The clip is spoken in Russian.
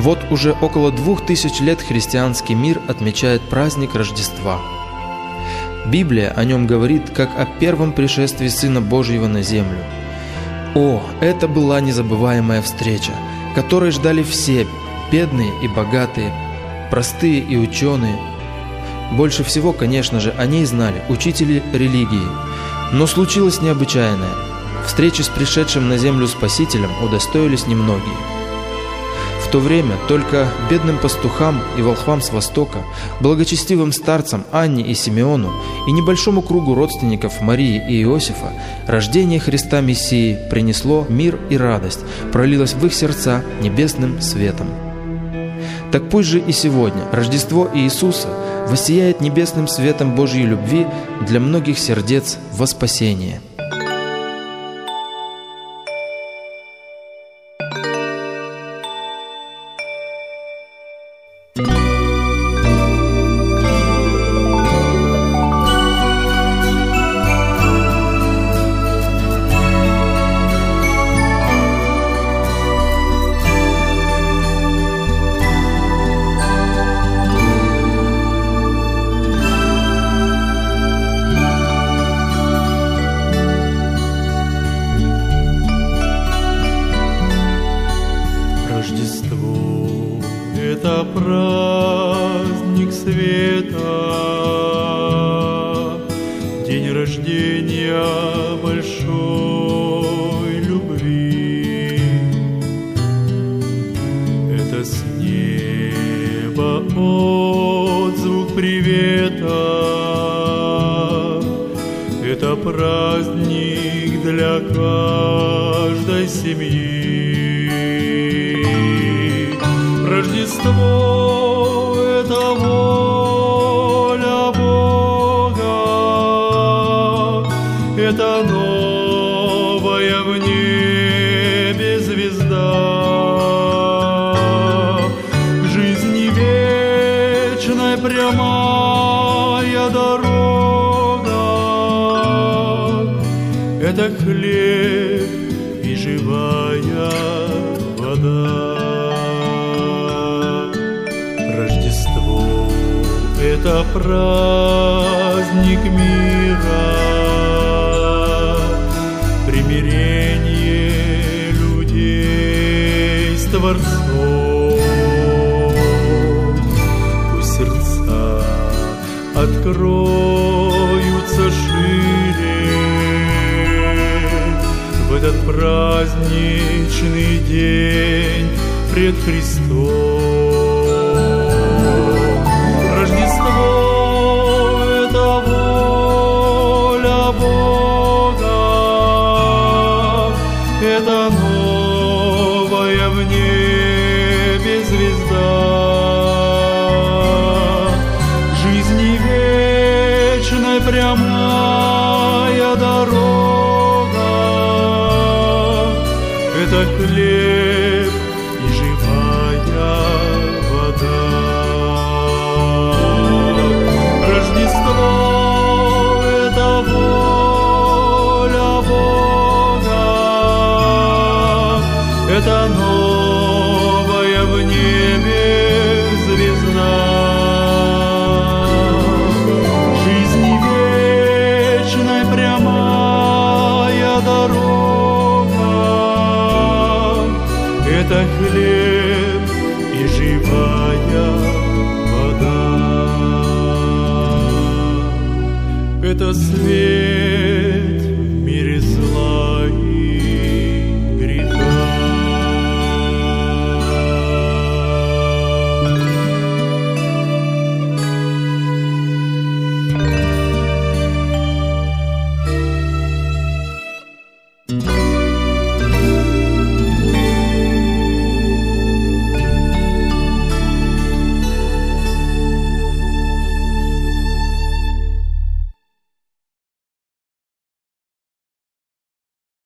Вот уже около 2000 лет христианский мир отмечает праздник Рождества. Библия о нем говорит, как о первом пришествии Сына Божьего на землю. О, это была незабываемая встреча, которой ждали все, бедные и богатые, простые и ученые. Больше всего, конечно же, о ней знали учители религии. Но случилось необычайное. Встречи с пришедшим на землю Спасителем удостоились немногие. В то время только бедным пастухам и волхвам с Востока, благочестивым старцам Анне и Симеону и небольшому кругу родственников Марии и Иосифа рождение Христа Мессии принесло мир и радость, пролилось в их сердца небесным светом. Так пусть же и сегодня Рождество Иисуса воссияет небесным светом Божьей любви для многих сердец во спасение. Рождество — это праздник света, день рождения большой любви. Это с неба отзвук привета, это праздник для каждой семьи. Рождество — это воля Бога, это новая в небе звезда, жизни вечной прямая дорога, это хлеб и живая вода. Рождество — это праздник мира, примирение людей с Творцом. Пусть сердца откроются шире в этот праздничный день пред Христом. Рождество — это воля Бога, это новая в небе звезда, жизни вечной прямая дорога, это хлеб и живая вода. Рождество — это воля Бога, это новая в небе звезда, жизни вечной прямая дорога, это хлеб и живая вода. Это свет